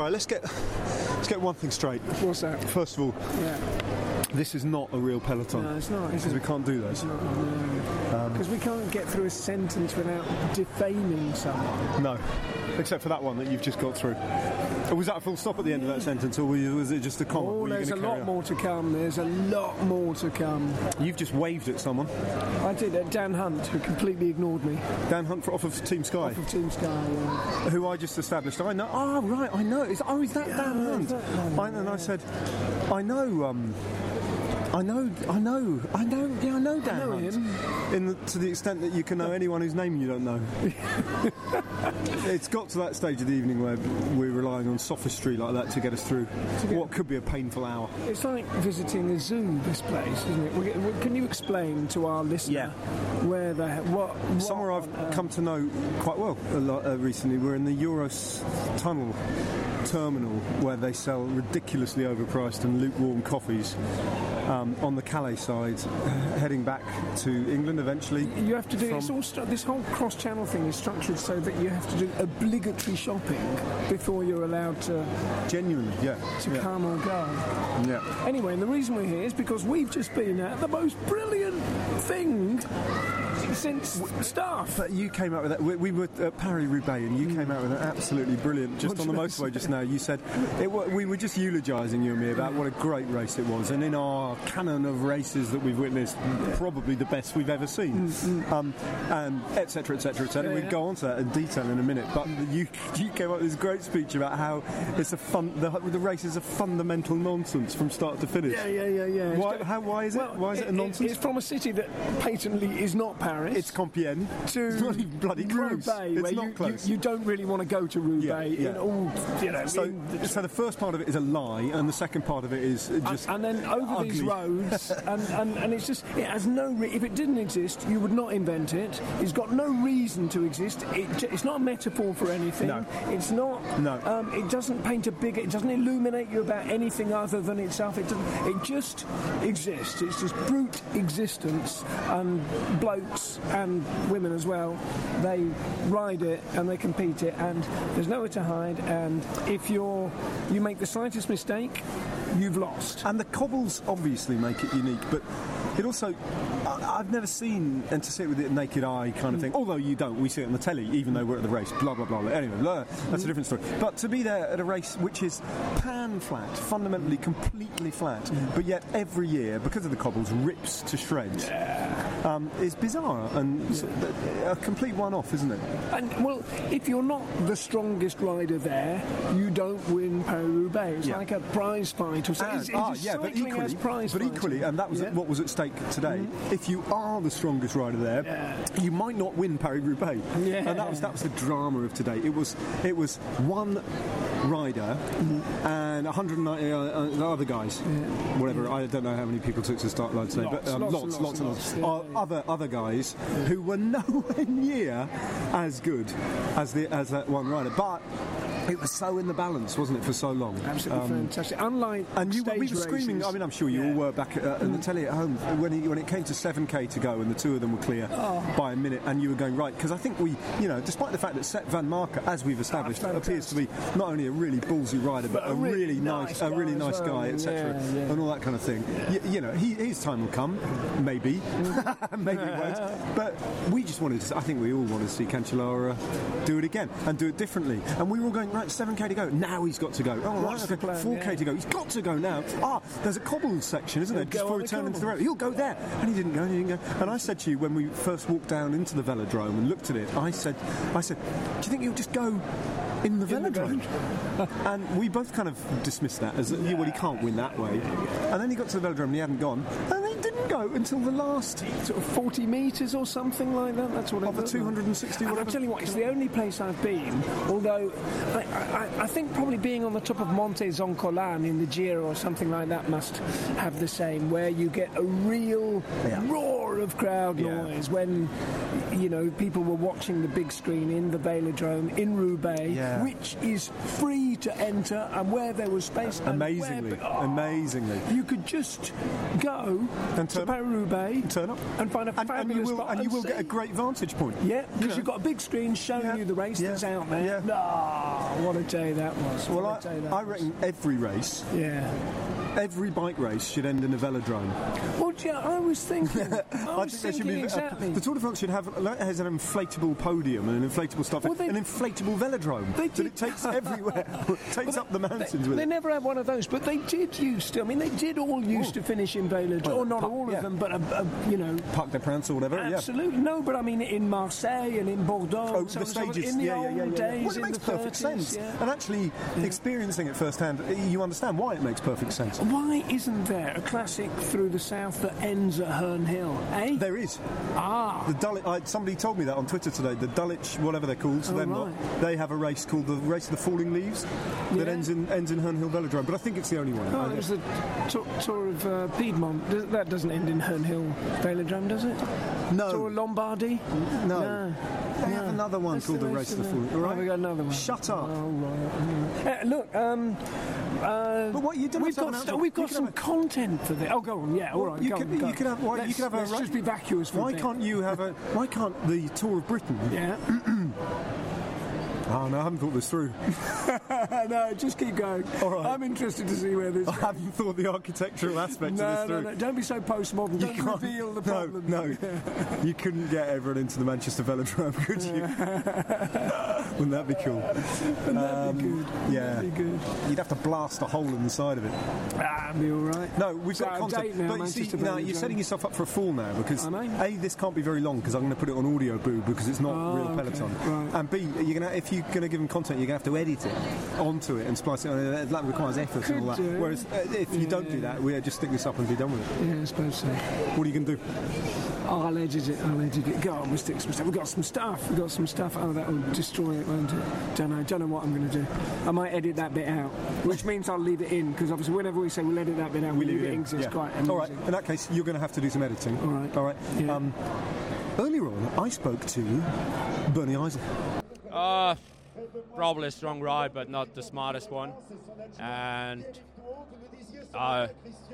Right, let's get one thing straight. What's that? First of all, this is not a real peloton. No, it's not. Because we can't do those. Because we can't get through a sentence without defaming someone. No, except for that one that you've just got through. Was that a full stop at the end of that sentence, or was it just a comma? Oh, there's a lot more to come. There's a lot more to come. You've just waved at someone. I did, Dan Hunt, who completely ignored me. Dan Hunt off of Team Sky? Off of Team Sky, yeah. Who I just established. I know. Oh, right, I know. Is that Dan Hunt? And I said, I know Dan Hunt. To the extent that you can know anyone whose name you don't know. It's got to that stage of the evening where we're relying on sophistry like that to get us through what could be a painful hour. It's like visiting a zoo, this place, isn't it? Can you explain to our listener where what somewhere I've come to know quite well recently. We're in the Eurotunnel terminal where they sell ridiculously overpriced and lukewarm coffees on the Calais side, heading back to England eventually. You have to do this whole cross-channel thing is structured so that you have to do obligatory shopping before you're allowed to come or go. Yeah. Anyway, and the reason we're here is because we've just been at the most brilliant thing since start. But you came out with that. We were at Paris-Roubaix, and you came out with an absolutely brilliant. Just on the motorway just now, you said we were just eulogising you and me about what a great race it was, and in our canon of races that we've witnessed, probably the best we've ever seen, and etc. etc. etc. We'd go on to that in detail in a minute. But you came up with this great speech about how it's the race is a fundamental nonsense from start to finish. Yeah. Why is it? Why is it a nonsense? It's from a city that patently is not Paris. It's Compiègne. It's not even bloody close. Roubaix, it's not close. You don't really want to go to Roubaix. Yeah. In all, so the first part of it is a lie, and the second part of it is just and then over ugly. These roads, and it's just it has no. If it didn't exist, you would not invent it. It's got no reason to exist. It's not a metaphor for anything. No. It's not. No. It doesn't paint a big. It doesn't illuminate you about anything other than itself. It just exists. It's just brute existence, and blokes and women as well. They ride it and they compete it, and there's nowhere to hide. And if you make the slightest mistake, you've lost. And the cobbles obviously make it unique, but it also, I've never seen, and to see it with the naked eye kind of thing, although you don't, we see it on the telly, even though we're at the race, blah, blah, blah. Anyway, that's a different story. But to be there at a race which is pan-flat, fundamentally completely flat, but yet every year, because of the cobbles, rips to shreds, is bizarre and a complete one-off, isn't it? And, well, if you're not the strongest rider there, you don't win Paris-Roubaix. It's like a prize fight or something. But equally, and that was what was at stake today. If you are the strongest rider there, you might not win Paris-Roubaix. And that was the drama of today. It was one rider and 190 other guys, whatever. I don't know how many people took to the start line today, but lots. Other guys who were nowhere near as good as that one rider, but it was so in the balance, wasn't it, for so long? Absolutely fantastic. Unlike we were screaming. I mean, I'm sure you all were back in the telly at home when it came to 7k to go and the two of them were clear by a minute, and you were going right because I think we, despite the fact that Sepp van Marken, as we've established, appears to be not only a really ballsy rider but a really nice guy, etc., and all that kind of thing. His time will come, maybe, maybe it won't. But we just wanted to. I think we all wanted to see Cancellara do it again and do it differently, and we were all going. Right, 7k to go. Now he's got to go. Oh, right, okay. 4k to go. He's got to go now. There's a cobbled section, isn't there? Just before we turn into the road. He'll go there. And he didn't go. And I said to you when we first walked down into the velodrome and looked at it, I said, do you think he'll just go in the velodrome? And we both kind of dismissed that as, he can't win that way. And then he got to the velodrome and he hadn't gone. And he didn't go until the last sort of 40 metres or something like that. That's what of the 260 whatever. I'll tell you what, it's the only place I've been, although I think probably being on the top of Monte Zoncolan in the Giro or something like that must have the same, where you get a real roar roar of crowd noise when, you know, people were watching the big screen in the Velodrome in Roubaix, which is free to enter, and where there was space. Amazingly. You could just go to Paris-Roubaix, turn up, and find a fabulous spot. And you will get a great vantage point. Yeah, because you've got a big screen showing you the race that's out there. Yeah. What a day that was. Well, I reckon every race, every bike race should end in a velodrome. Well, yeah, I was thinking exactly. The Tour de France should have an inflatable podium and an inflatable stuff, an inflatable velodrome that it takes everywhere, takes up the mountains with it. They never had one of those, but they did used to. I mean, they did all used to finish in velodrome, or not all of them, but you know, Parc des Princes or whatever. Absolutely, no, but I mean, in Marseille and in Bordeaux, the stages, in the old days, well, it makes perfect sense. And actually, experiencing it firsthand, you understand why it makes perfect sense. Why isn't there a classic through the south that ends at Herne Hill? There is. The Dulwich. Somebody told me that on Twitter today. The Dulwich, whatever they're called, they have a race called the Race of the Falling Leaves that ends in Herne Hill Velodrome. But I think it's the only one. Oh, there's the Tour of Piedmont. That doesn't end in Herne Hill Velodrome, does it? No. Tour of Lombardy? No. They have another one called the Race of the Falling. All right, we got another one. Shut up. Oh, right. Look, but what you we've got some content for this. Oh, go on. Yeah, all right. You could have let's just be vacuous for Why can't the Tour of Britain? Yeah. Oh, no, I haven't thought this through. No, just keep going. All right. I'm interested to see where this I haven't thought the architectural aspect of this through. No, don't be so postmodern. Don't reveal the problem. No. You couldn't get everyone into the Manchester Velodrome, could you? Wouldn't that be cool? Wouldn't that be good? Yeah. That'd be good. You'd have to blast a hole in the side of it. That'd be all right. No, we've got content. Now, but you see, now you're setting yourself up for a fall now, because A, this can't be very long because I'm going to put it on Audio Boo because it's not real Peloton. Right. And B, if you're going to give them content, you're going to have to edit it onto it and splice it on. That requires effort and all that. Whereas if you don't do that, we'll just stick this up and be done with it. Yeah, I suppose so. What are you going to do? I'll edit it. Go on, we'll stick some stuff. We've got some stuff. Oh, that'll destroy it, won't it? Don't know what I'm going to do. I might edit that bit out, which means I'll leave it in, because obviously whenever we say we'll edit that bit out, we leave it in because it's quite amusing. All right, in that case, you're going to have to do some editing. All right. Yeah. Earlier on, I spoke to Bernie Eisel. Probably a strong ride, but not the smartest one. And I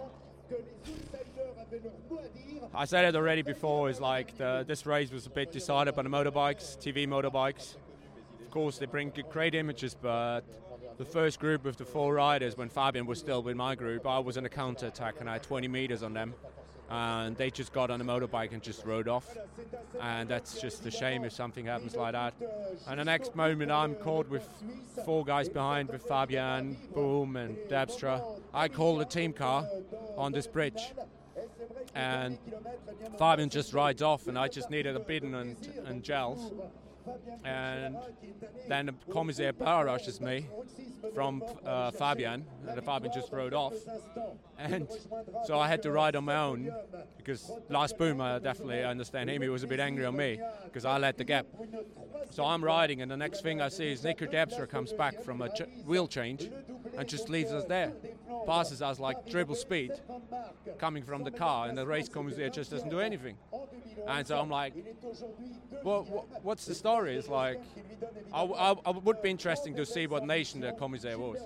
said it already before, is like this race was a bit decided by the motorbikes, TV motorbikes. Of course, they bring great images, but the first group with the 4 riders, when Fabian was still with my group, I was in a counter-attack and I had 20 meters on them. And they just got on a motorbike and just rode off. And that's just a shame if something happens like that. And the next moment I'm caught with 4 guys behind with Fabian, Boom and Dabstra. I call the team car on this bridge. And Fabian just rides off and I just needed a bidon and gels. And then the commissaire barrages me from Fabian, and Fabian just rode off. And so I had to ride on my own, because Lars Boom, I definitely understand him, he was a bit angry on me, because I led the gap. So I'm riding, and the next thing I see is Nico Dabstra comes back from a wheel change and just leaves us there. Passes us like triple speed coming from the car, and the race commissaire just doesn't do anything. And so I'm like, well, what's the story? It's like, I would be interesting to see what nation the commissaire was.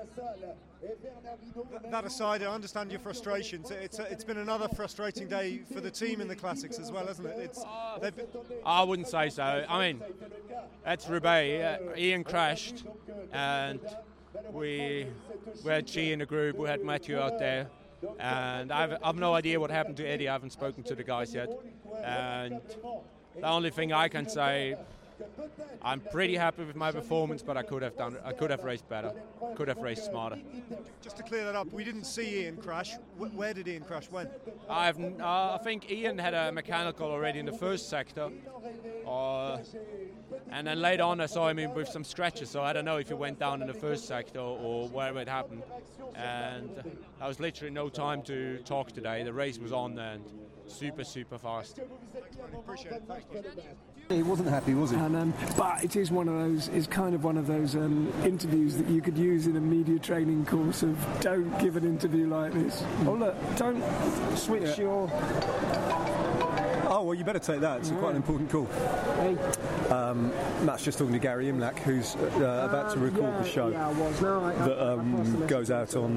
That aside, I understand your frustrations. It's been another frustrating day for the team in the Classics as well, hasn't it? I wouldn't say so. I mean, at Roubaix, Ian crashed, and we had G in the group, we had Matthew out there. And I've no idea what happened to Eddie. I haven't spoken to the guys yet. And the only thing I can say, I'm pretty happy with my performance, but I could have raced better, could have raced smarter. Just to clear that up, we didn't see Ian crash. Where did Ian crash? When? I think Ian had a mechanical already in the first sector. And then later on I saw him with some scratches, so I don't know if he went down in the first sector or wherever it happened. And there was literally no time to talk today. The race was on and super fast. Appreciate it. Thanks. He wasn't happy, was he? And, but it is one of those. It's kind of one of those interviews that you could use in a media training course. Of don't give an interview like this. Oh look, don't switch your. Oh, well, you better take that. It's quite an important call. Hey. Matt's just talking to Gary Imlach, who's about to record the show that goes out on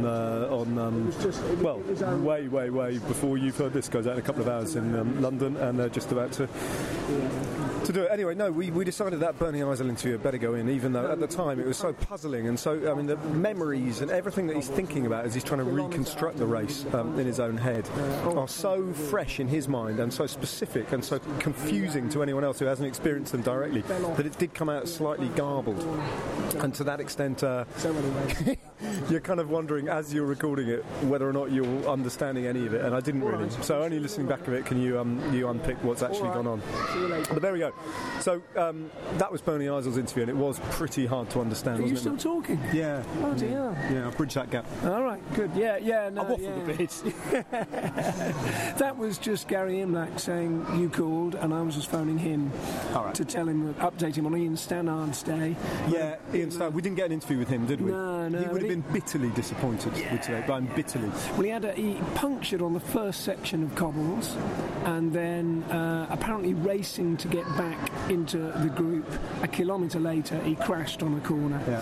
way before you've heard this. Goes out in a couple of hours in London, and they're just about to do it. Anyway, no, we decided that Bernie Eisel interview had better go in, even though at the time it was so puzzling, and so, I mean, the memories and everything that he's thinking about as he's trying to reconstruct the race in his own head are so fresh in his mind and so specific and so confusing to anyone else who hasn't experienced them directly that it did come out slightly garbled. And to that extent, you're kind of wondering as you're recording it whether or not you're understanding any of it, and I didn't really. So only listening back of it can you unpick what's actually gone on. But there we go. So that was Bernie Eisel's interview, and it was pretty hard to understand. Are you still talking? Yeah. Oh dear. Yeah, I'll bridge that gap. All right, good. Yeah. No, I waffled a bit. That was just Gary Imlach saying you called, and I was just phoning him to tell him, update him on Ian Stannard's day. Yeah, Ian Stannard. We didn't get an interview with him, did we? No. He would have been bitterly disappointed with today, but I'm bitterly. Well, he punctured on the first section of cobbles, and then apparently racing to get back into the group a kilometre later, he crashed on a corner. Yeah.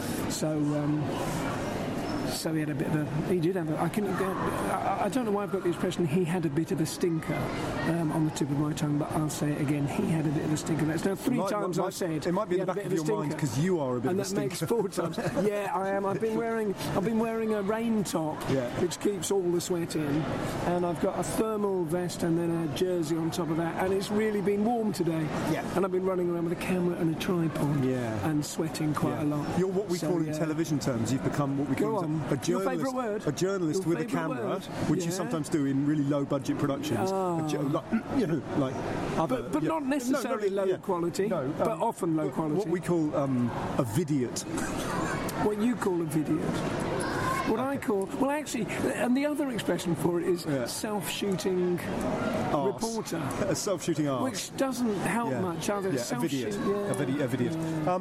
So he had a bit of a. He did have a. I don't know why I've got the expression he had a bit of a stinker on the tip of my tongue, but I'll say it again. He had a bit of a stinker. That's now three times I've said. It might be in the back of your mind because you are a bit of a stinker. And that makes 4 times. Yeah, I am. I've been wearing a rain top, which keeps all the sweat in, and I've got a thermal vest and then a jersey on top of that, and it's really been warm today. Yeah. And I've been running around with a camera and a tripod. Yeah. And sweating quite a lot. You're what we call in television terms. You've become what we call a journalist. Your favourite word? A journalist with a camera, which you sometimes do in really low budget productions. Like other. But not necessarily low quality. No, but often low quality. What we call a vidiot. What you call a vidiot. What I call, well, actually, and the other expression for it is self-shooting reporter. A self-shooting arse. Which doesn't help much either. Yeah, a vidiot.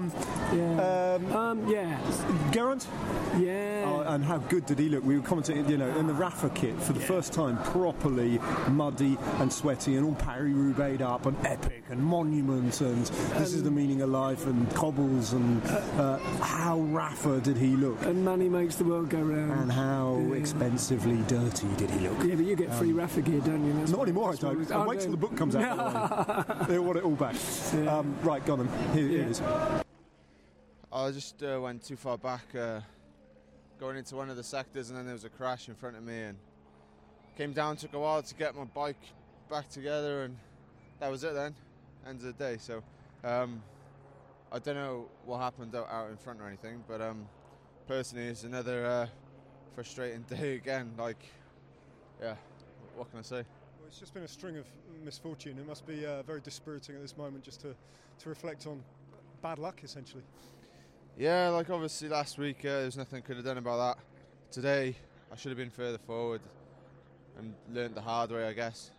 Geraint? Yeah. And how good did he look? We were commenting, in the Rafa kit for the first time, properly muddy and sweaty and all Paris-Roubaix'd up and epic and monuments and this is the meaning of life and cobbles and how Rafa did he look? And money makes the world go round. And how expensively dirty did he look? Yeah, but you get free Rafa gear, don't you? Not anymore, I don't. I'll wait till the book comes out. They want it all back. Yeah. Right, go on then. Here it is. I just went too far back, going into one of the sectors, and then there was a crash in front of me, and came down. Took a while to get my bike back together, and that was it then. End of the day. So I don't know what happened out in front or anything, but personally, it's another frustrating day again. What can I say? Well, it's just been a string of misfortune. It must be very dispiriting at this moment just to reflect on bad luck, essentially. Yeah, obviously last week there's nothing I could have done about that. Today I should have been further forward and learnt the hard way, I guess.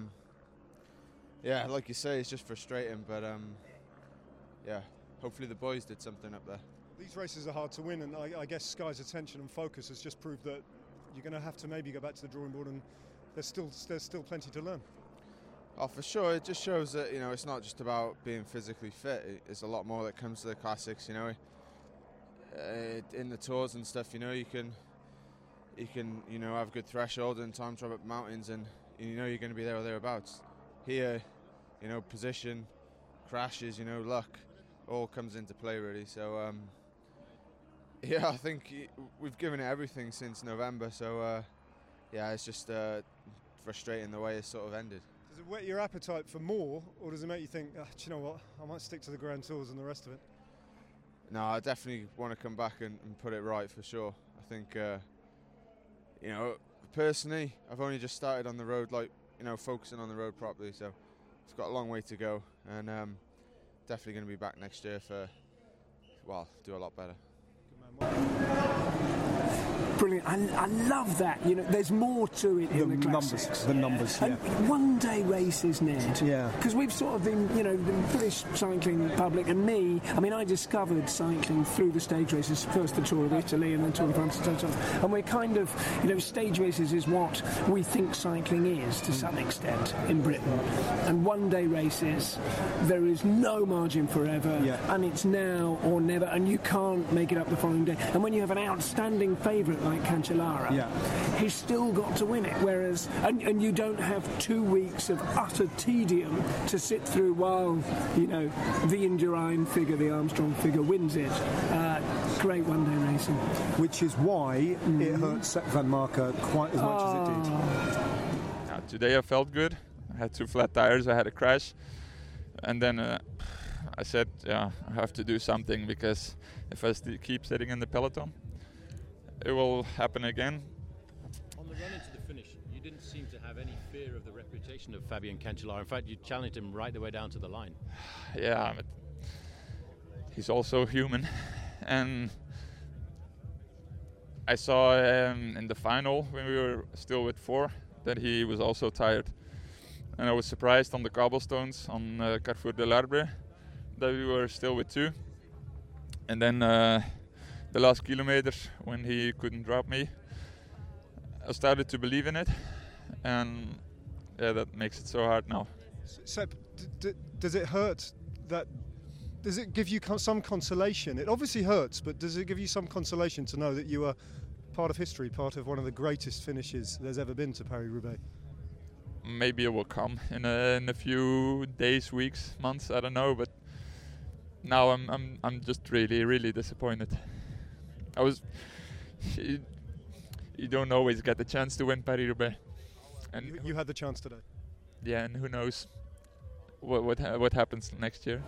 Like you say, it's just frustrating, but hopefully the boys did something up there. These races are hard to win, and I guess Sky's attention and focus has just proved that you're going to have to maybe go back to the drawing board, and there's still plenty to learn. Oh, for sure. It just shows that it's not just about being physically fit. It's a lot more that comes to the classics. In the tours and stuff, you can have a good threshold and time to up mountains, and you're going to be there or thereabouts. Here, position, crashes, luck, all comes into play really. So. I think we've given it everything since November, so it's just frustrating the way it's sort of ended. Does it whet your appetite for more, or does it make you think, do you know what, I might stick to the Grand Tours and the rest of it? No, I definitely want to come back and put it right for sure. I think, personally, I've only just started on the road, focusing on the road properly, so it's got a long way to go, and definitely going to be back next year do a lot better. Brilliant. I love that. You know, there's more to it in the classics. The numbers, yeah. And one-day races, Ned. Yeah. Because we've sort of been, you know, the British cycling public and me. I mean, I discovered cycling through the stage races, first the Tour of Italy and then Tour de France and so on. And we're kind of, you know, stage races is what we think cycling is to some extent in Britain. And one-day races, there is no margin for error, and it's now or never, and you can't make it up the following day. And when you have an outstanding favourite like Cancellara, he's still got to win it. Whereas, and you don't have 2 weeks of utter tedium to sit through while, you know, the Indurain figure, the Armstrong figure wins it. Great one-day racing. Which is why it hurt Sepp Van Marke quite as much as it did. Today I felt good. I had 2 flat tires, I had a crash. And then I said, I have to do something, because if I keep sitting in the peloton, it will happen again. On the run into the finish, you didn't seem to have any fear of the reputation of Fabian Cancellara. In fact, you challenged him right the way down to the line. Yeah, but he's also human. And I saw in the final, when we were still with 4, that he was also tired. And I was surprised on the cobblestones on Carrefour de l'Arbre that we were still with 2. And then the last kilometers, when he couldn't drop me, I started to believe in it. And that makes it so hard now. Sepp, does it hurt that? Does it give you some consolation? It obviously hurts, but does it give you some consolation to know that you are part of history, part of one of the greatest finishes there's ever been to Paris-Roubaix? Maybe it will come in a few days, weeks, months. I don't know, but now I'm just really disappointed. You don't always get the chance to win Paris-Roubaix, and you had the chance today. Yeah, and who knows what happens next year.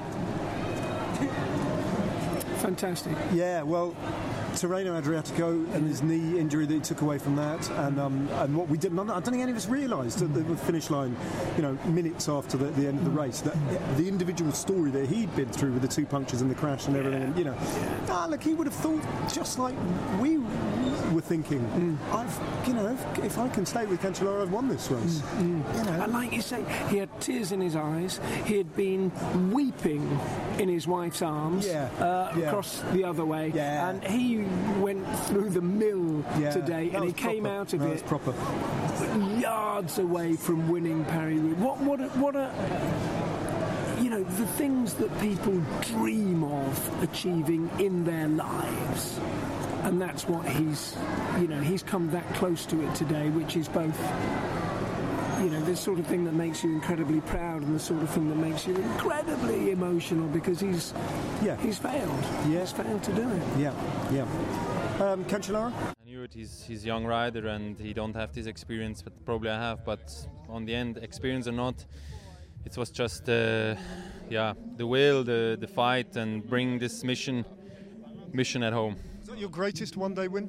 Fantastic. Yeah, well, Tirreno Adriatico and his knee injury that he took away from that, and what we did, I don't think any of us realised at the finish line, you know, minutes after the end of the race, that the individual story that he'd been through with the 2 punctures and the crash and everything, and, you know, look, he would have thought just like we were thinking, if I can stay with Cancellara, I've won this race. You know. And like you say, he had tears in his eyes, he had been weeping in his wife's arms across the other way, and he went through the mill today, and he came out of it proper. yards away from winning Paris-Roubaix. What a you know, the things that people dream of achieving in their lives. And that's what he's come that close to it today, which is both, you know, this sort of thing that makes you incredibly proud and the sort of thing that makes you incredibly emotional, because he's failed. He's failed to do it. Cancellara? I knew it. He's a young rider and he don't have this experience, but probably I have. But on the end, experience or not, it was just the will, the fight, and bring this mission at home. Is that your greatest one-day win?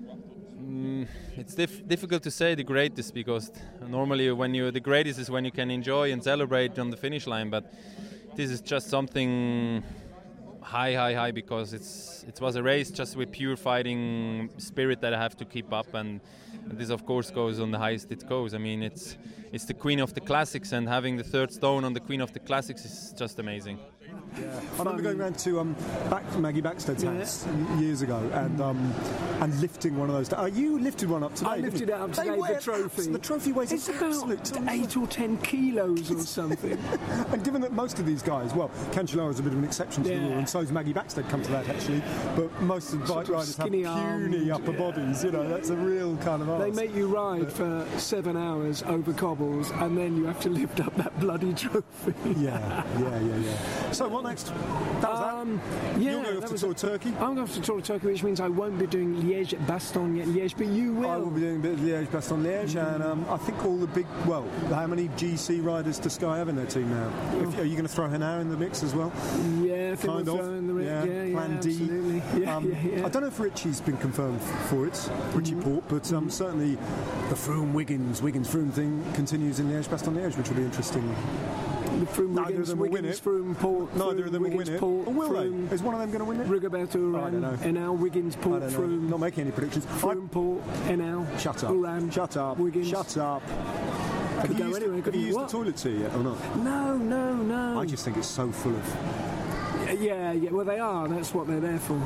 It's difficult to say the greatest, because normally when you're the greatest is when you can enjoy and celebrate on the finish line, but this is just something high, because it was a race just with pure fighting spirit that I have to keep up, and this of course goes on the highest it goes. I mean, it's the Queen of the Classics, and having the 3rd stone on the Queen of the Classics is just amazing. I remember going round to Maggie Backstead's house years ago and lifting one of those. You lifted one up today. I lifted it up today, the trophy. The trophy weighs about 8 or 10 kilos or something. And given that most of these guys, well, Cancellara is a bit of an exception to the rule, and so is Maggie Backstead, come to that actually, but most of the bike riders have puny upper bodies, you know, that's a real kind of art. They make you ride for 7 hours over cobbles, and then you have to lift up that bloody trophy. Yeah. So what next? That was that? You're going off to Tour of Turkey? I'm going off to Tour of Turkey, which means I won't be doing Liège-Bastogne-Liège, but you will. I will be doing a bit of Liège-Bastogne-Liège, and I think all the big, how many GC riders does Sky have in their team now? Are you going to throw Henao in the mix as well? Yeah, I think we'll throw in the mix. Yeah, Plan D. Absolutely. I don't know if Richie's been confirmed for it, Richie Port, but certainly the Froome-Wiggins-Froome thing continues in Liège-Bastogne-Liège, which will be interesting. Froome, Neither Wiggins, of them will win Wiggins, it. Froome, Port. Neither of them will Wiggins, win it. Port, Or will Froome, they? Is one of them going to win it? Rigoberto I don't know. Urán, Enel, Wiggins, I Port, don't know. Froome. Not making any predictions. Froome, Port, Enel. Shut up. Urán. Shut up. Wiggins. Shut up. Could go anywhere, have you couldn't used What? the toilet seat yet or not? No. I just think it's so full of... Yeah, well, they are. That's what they're there for.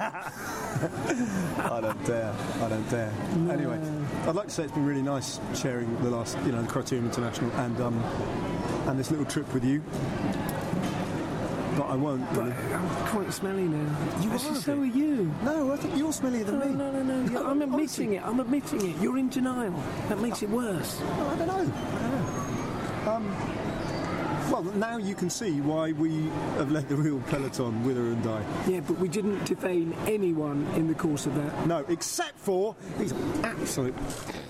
I don't dare. No. Anyway, I'd like to say it's been really nice sharing the last, the Criterium International and this little trip with you. But I won't really. I'm quite smelly now. You are. So are you. No, I think you're smellier than me. No. Yeah, I'm admitting it. You're in denial. That makes it worse. No, I don't know. Well, now you can see why we have let the real peloton wither and die. Yeah, but we didn't defame anyone in the course of that. No, except for these absolute